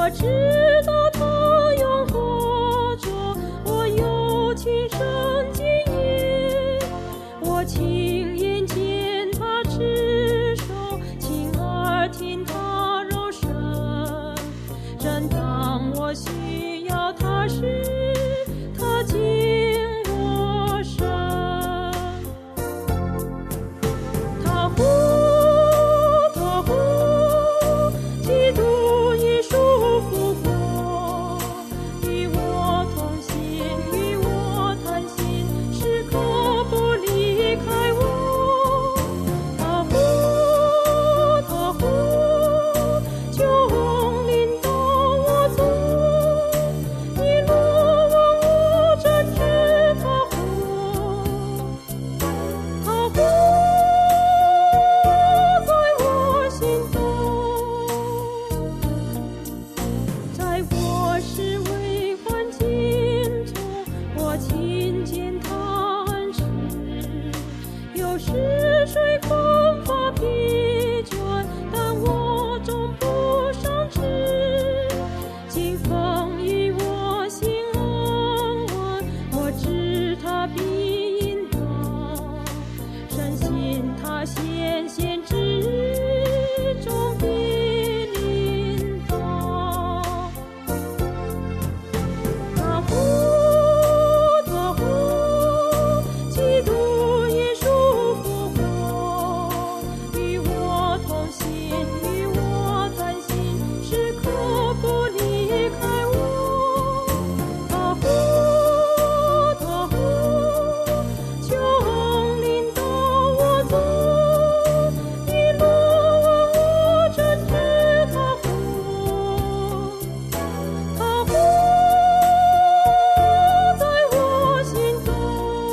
我知道他永活着，我有亲身经验，我亲眼见他持守，亲耳听他柔声。正当我需要他时，他见我生。他呼，基督已束缚我，与我同行，与我谈心，时刻不离开我。他呼，就领导我走，一路往我正直他呼，他呼在我心中。在我是为患境中，我亲见他恩慈，有时随风发疲倦，但我终不伤志。经风雨我心安稳，我知他必引导，深信他显之中必领导。他呼，基督已束缚我，与我同行，与我谈心，时刻不离开我。他呼，就领导我走，一路往我正直他呼，他呼在我心中。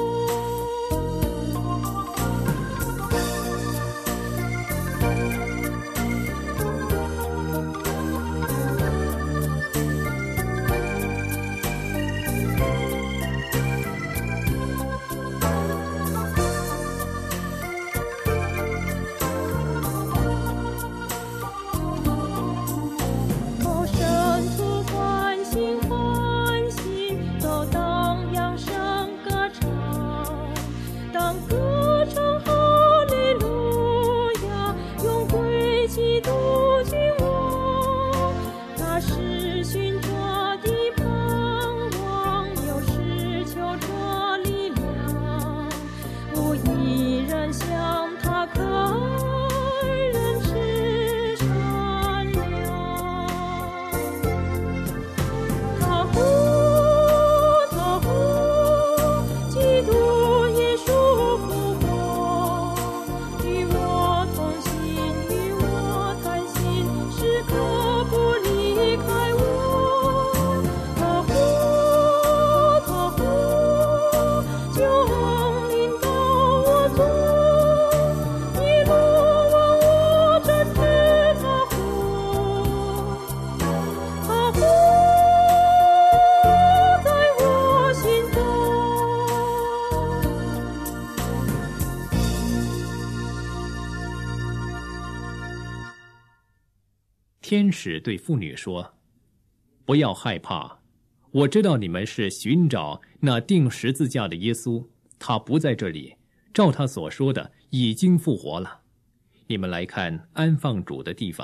我身处欢欣，都当扬声歌唱，当歌唱哈利路亚，永归基督君王。他是寻着的盼望，又是求着力量，无一人向他可爱，人是善良。他呼，基督已束缚我，与我同行，与我谈心，时刻不离开我。他呼，就领导我走，一路往我正直他呼，他呼在我心中。 天使对妇女说：“不要害怕，我知道你们是寻找那钉十字架的耶稣，他不在这里，照他所说的，已经复活了。你们来看安放主的地方。”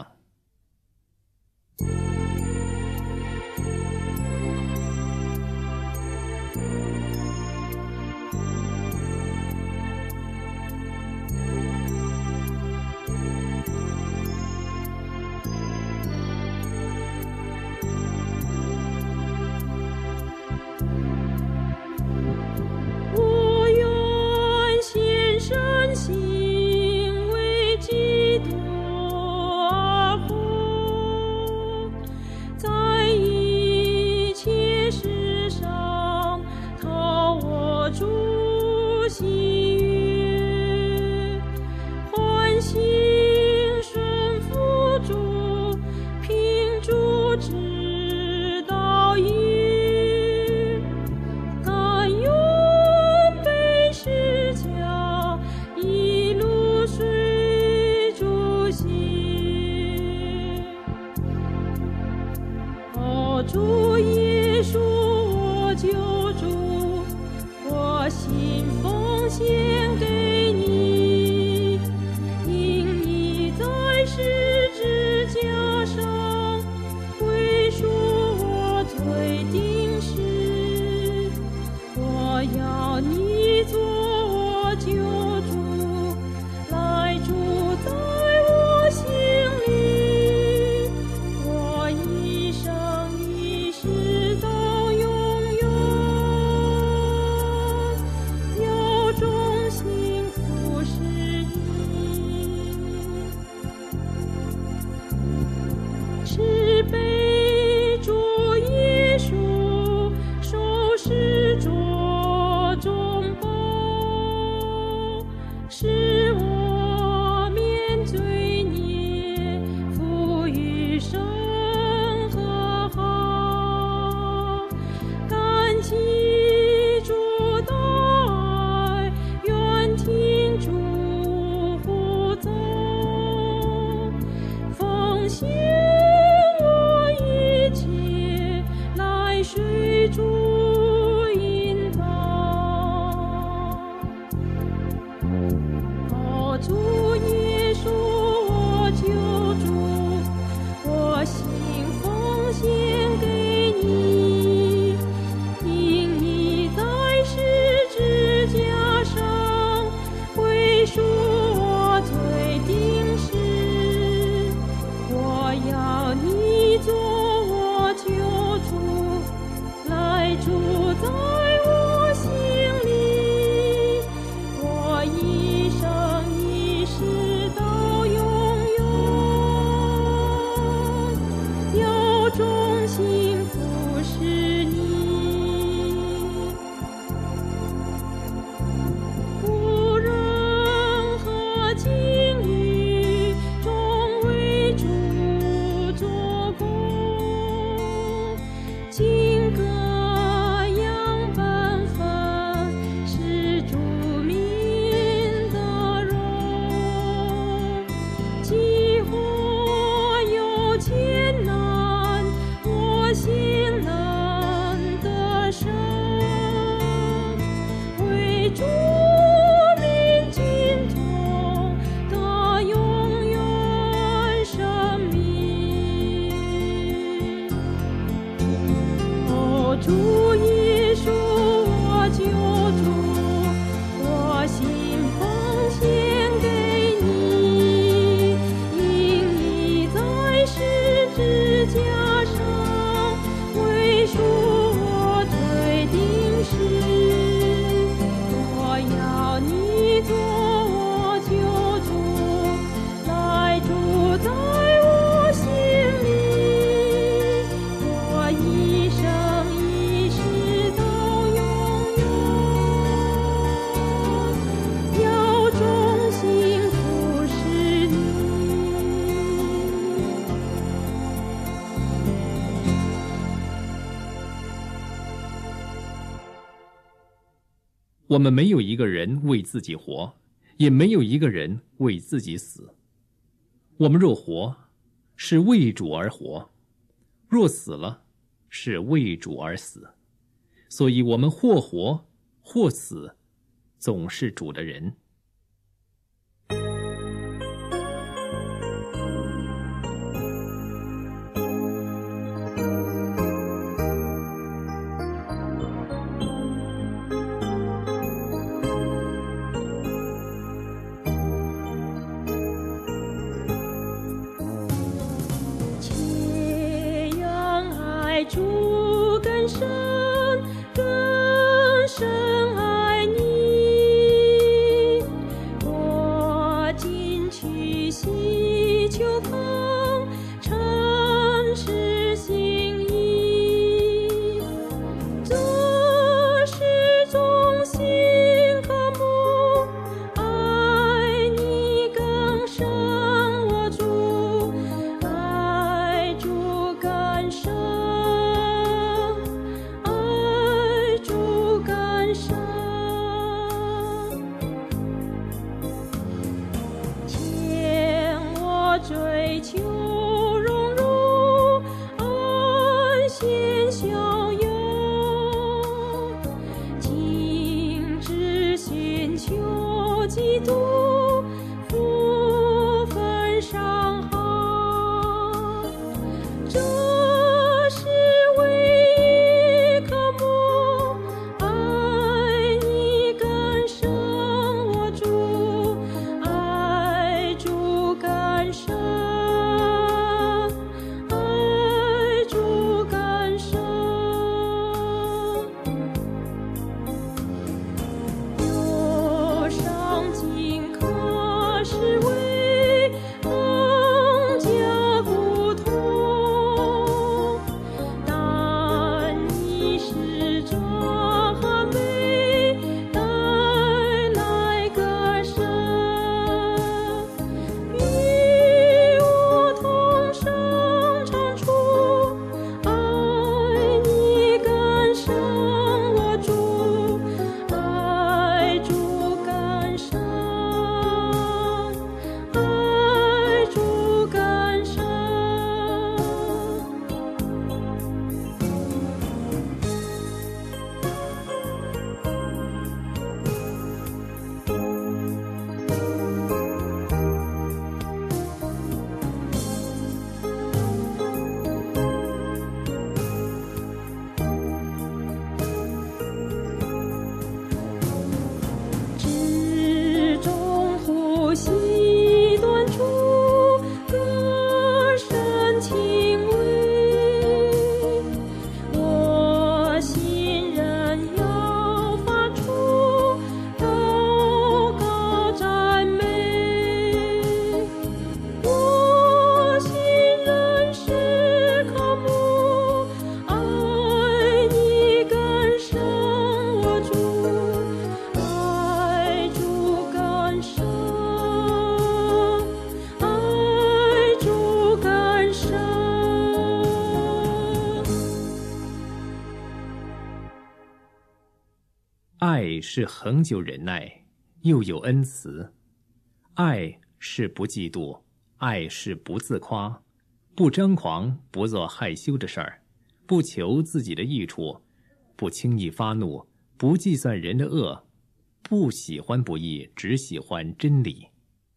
我愿献身心为基督而主耶稣，我救主，我心奉献给你，因你在十字架上归属我罪定时，我要你做我救主，来住在我心里，我一生一世到永远，有众幸福是你。慈悲主耶稣，受施着中保，使我免罪孽，富余生和好。感激主大爱，愿听主呼召，奉献我一切，来随主引导。哦，主耶稣，我救主，我心奉献给你，因你在十字架上归属我罪定时，我要你做我救主，来住在我心里，我一生一世到永远，有众幸福是你。无任何境遇，终为主做工，尽各样本分，是主名的荣。即或有艰难，我心能得胜，为主名尽忠的永远生命。哦，主耶稣，我救主，我心奉献给你，因你在十字架上归属我罪定时，我要你做我救主，来住在我心里，我一生一世到永远，有众幸福是你。 我们没有一个人为自己活，也没有一个人为自己死。我们若活，是为主而活；若死了，是为主而死。所以我们或活或死，总是主的人。 且让爱主更深，更深爱你。我进去祈求奉，诚实心意，这是衷心渴慕，爱你更深，我主，爱主更深，爱主更深。牵我追求荣辱安歇爱是恒久忍耐，又有恩慈。爱是不嫉妒，爱是不自夸，不张狂，不做害羞的事儿，不求自己的益处，不轻易发怒，不计算人的恶，不喜欢不义，只喜欢真理。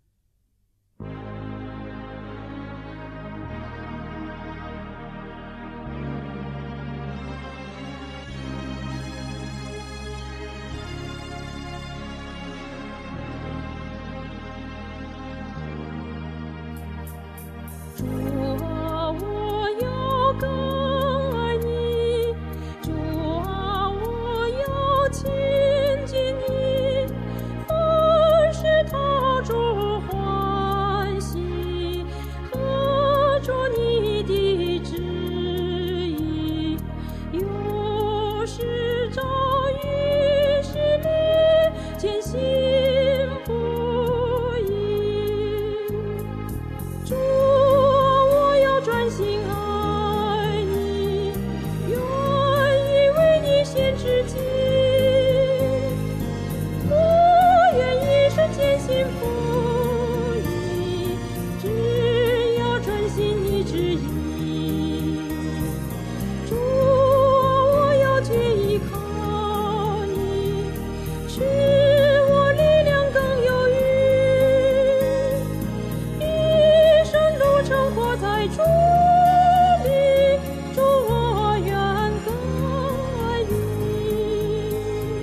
主啊，我要更爱你，主啊，我要亲近你，凡事讨主欢喜，合着你的旨意，有时遭遇试炼，艰辛不易。主专心爱你，愿意为你献自己，我愿意是艰辛不易，只要专心你旨意。主啊，我要决依靠你，使我力量更有余，一生路程活在主里，主我愿更爱你。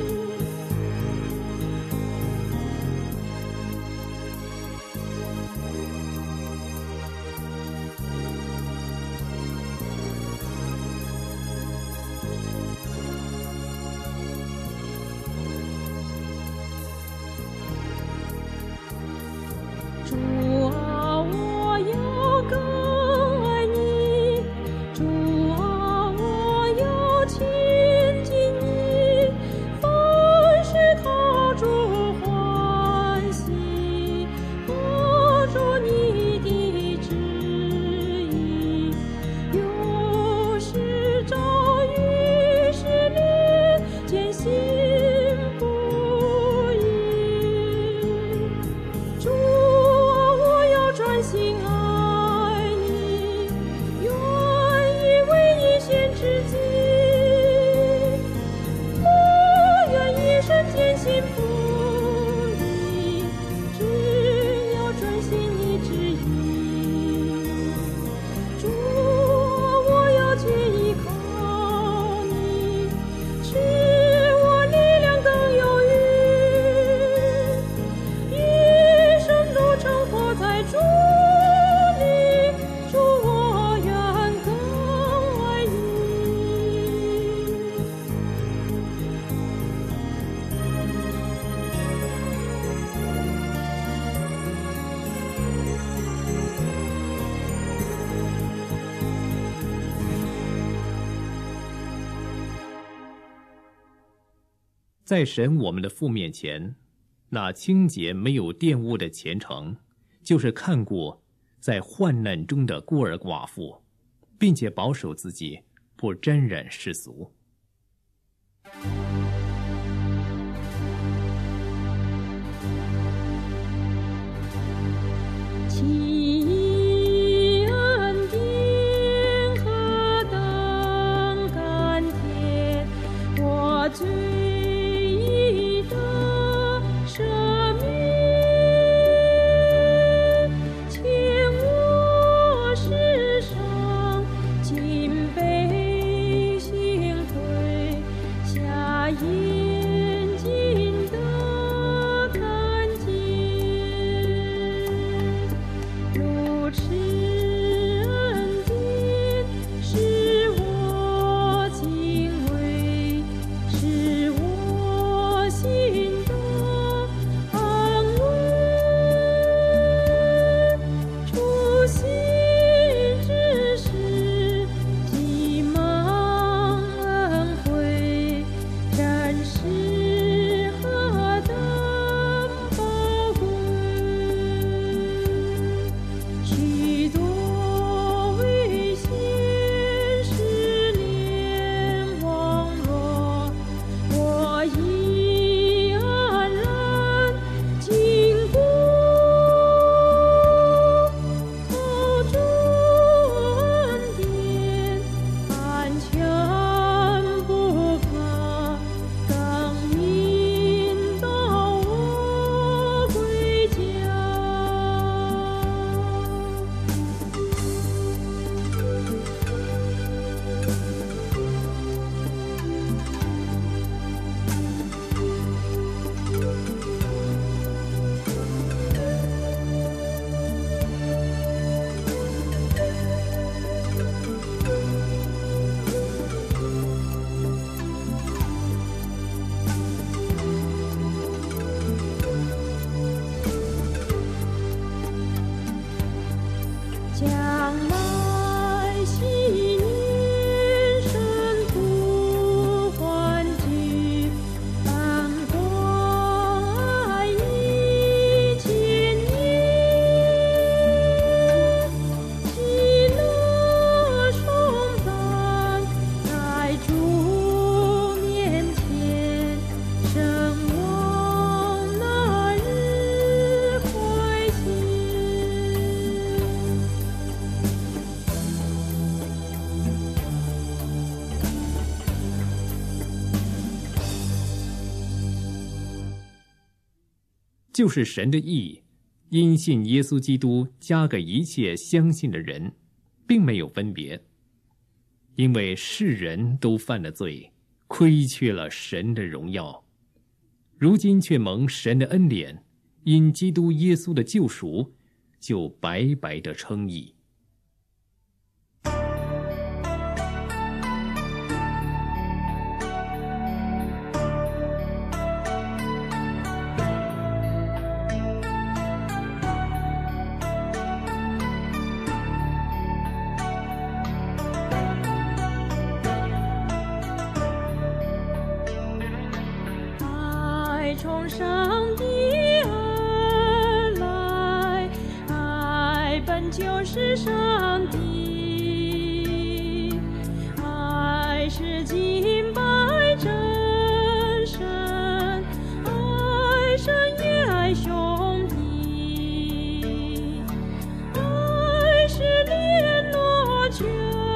主啊，我要更爱你，主啊，我要亲近你，凡事讨主欢喜，合着你的旨意，有时遭遇试炼，艰辛不易。主专心爱你，愿意为你献自己，我愿意是艰辛不易，只要专心你旨意。主啊，我要决依靠你，使我力量更有余，一生路程活在主里，主我愿更爱你。 在神我们的父面前，那清洁没有玷污的虔诚，就是看顾在患难中的孤儿寡妇，并且保守自己不沾染世俗。 其恩典何等甘甜，我罪已得赦免，请我世上尽悲心痛。 就是神的义，因信耶稣基督加给一切相信的人，并没有分别。因为世人都犯了罪，亏缺了神的荣耀，如今却蒙神的恩典，因基督耶稣的救赎，就白白的称义。 从上帝而来，爱本就是上帝，爱是敬拜真神，爱神也爱兄弟，爱是联络全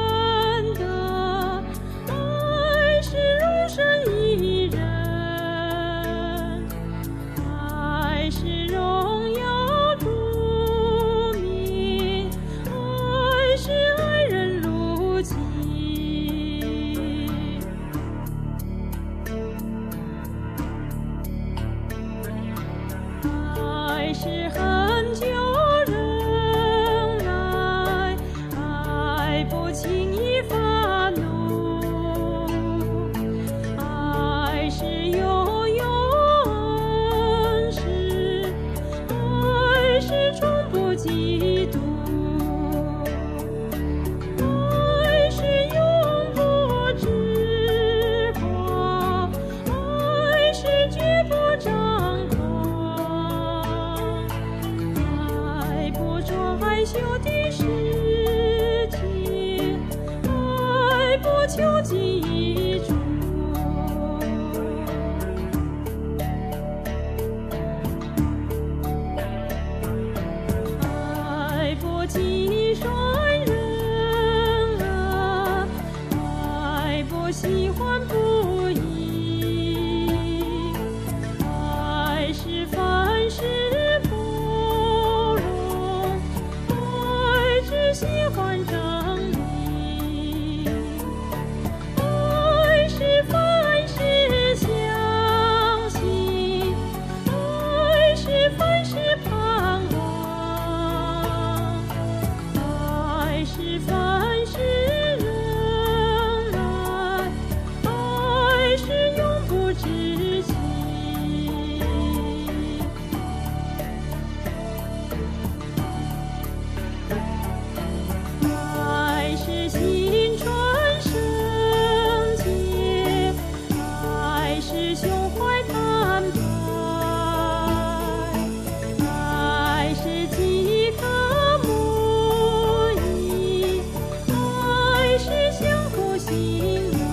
的，爱是容身一人。是荣耀主名，爱是爱人如己，爱是恒久忍耐，爱不轻易发怒，爱是永有是从不嫉妒，爱是永不止狂，爱是绝不张狂，爱不做害羞的事情，爱不求己主。既率人啊，爱不喜欢不义，爱是凡事包容，爱只喜欢正义，爱是凡事相信，爱是凡事盼望。是凡事忍耐，爱是永不止息，爱是心存圣洁，爱是胸怀坦白，爱是饥渴相互信赖，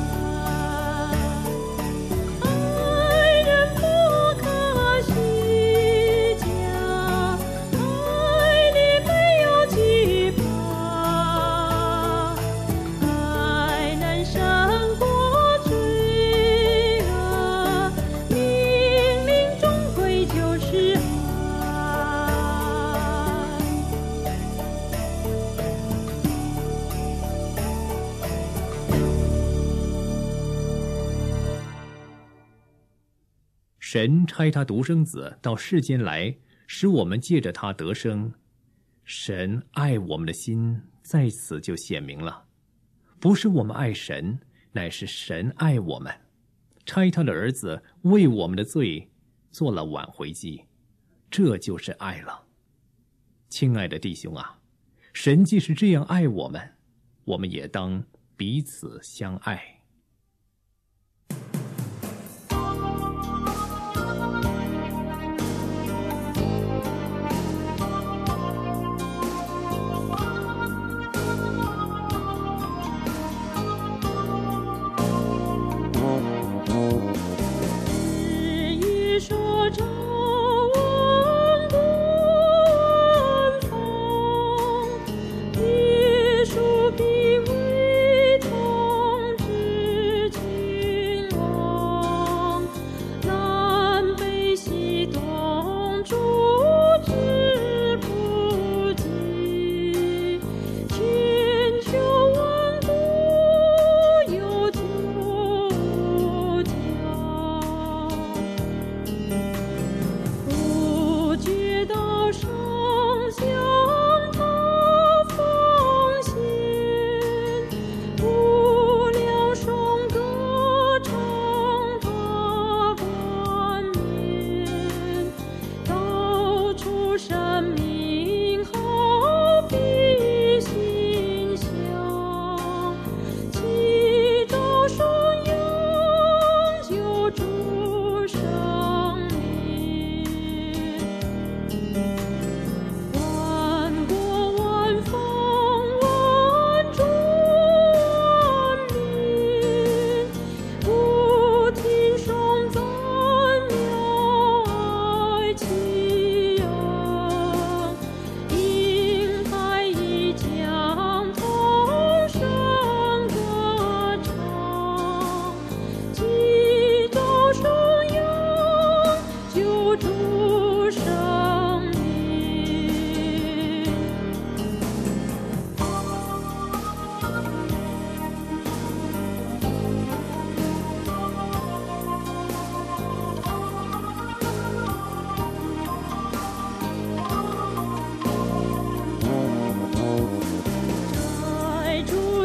爱人不可虚假，爱里没有惧怕，爱能胜过罪恶，命令终归就是爱。 神差他独生子到世间来，使我们借着他得生。神爱我们的心在此就显明了，不是我们爱神，乃是神爱我们，差他的儿子为我们的罪做了挽回祭，这就是爱了。亲爱的弟兄啊，神既是这样爱我们，我们也当彼此相爱。 说着耶稣必为同志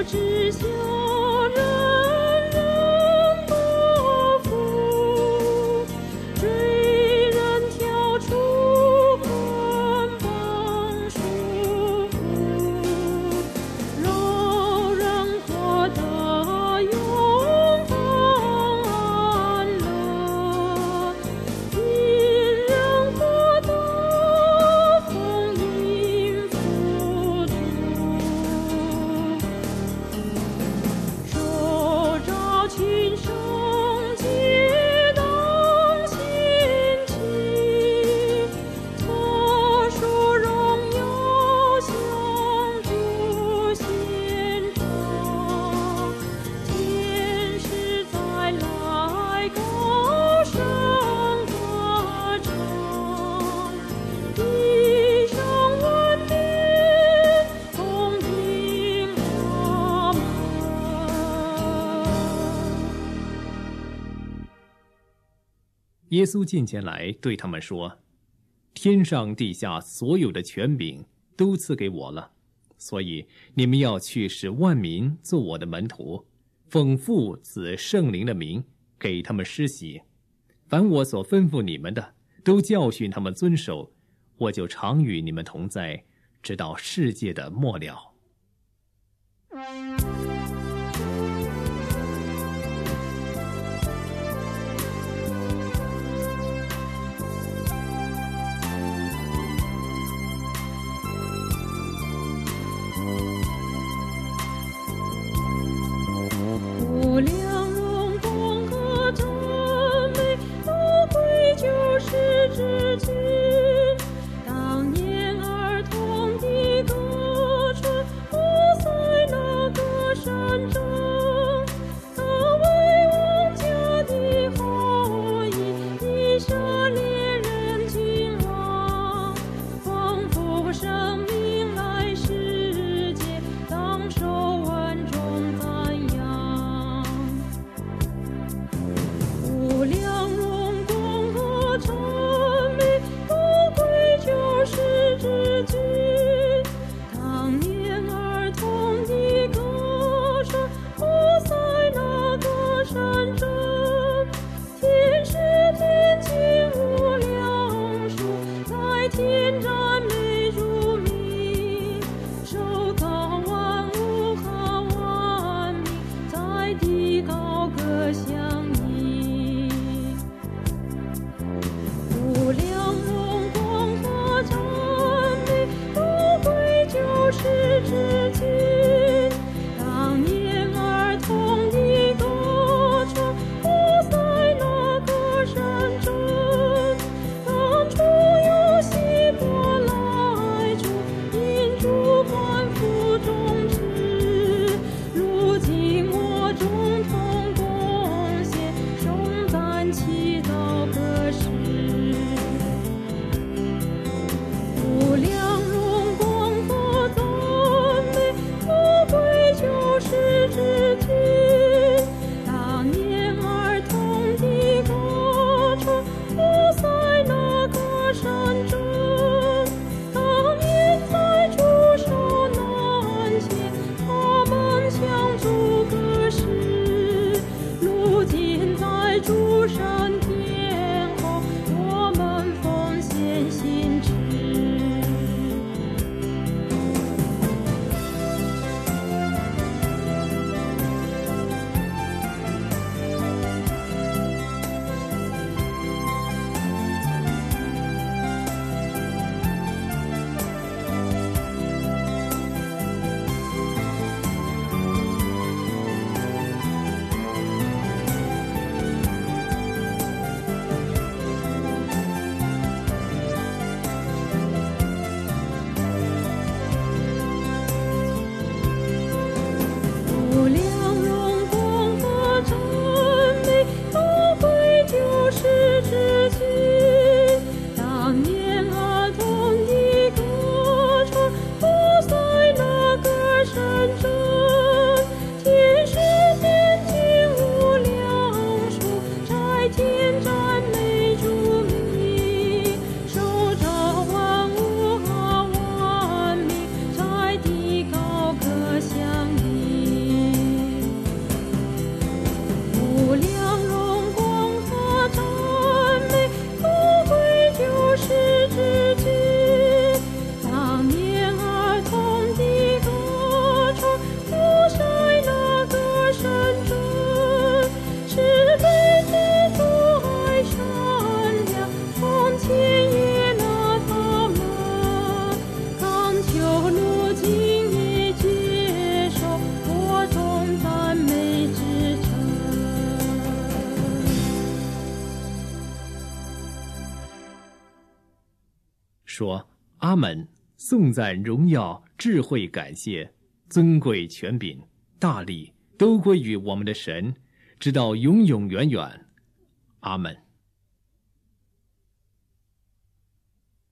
知晓人人得福，罪人跳出捆绑束缚，老人获得永恒安乐，贫人获得丰盈富足。受召亲生皆当献祭，特殊荣耀向主献上，天使再来高声歌唱，地上万民同听他们。 耶稣近前来对他们说：“天上地下所有的权柄都赐给我了，所以你们要去使万民做我的门徒，奉父子圣灵的名给他们施洗。凡我所吩咐你们的，都教训他们遵守。我就常与你们同在，直到世界的末了。” 无量荣光和赞美都归救世之君，当年儿童的歌声，我在那歌说：阿们，颂赞、荣耀、智慧、感谢、尊贵、权柄、大力，都归于我们的神，直到永永远远。阿们。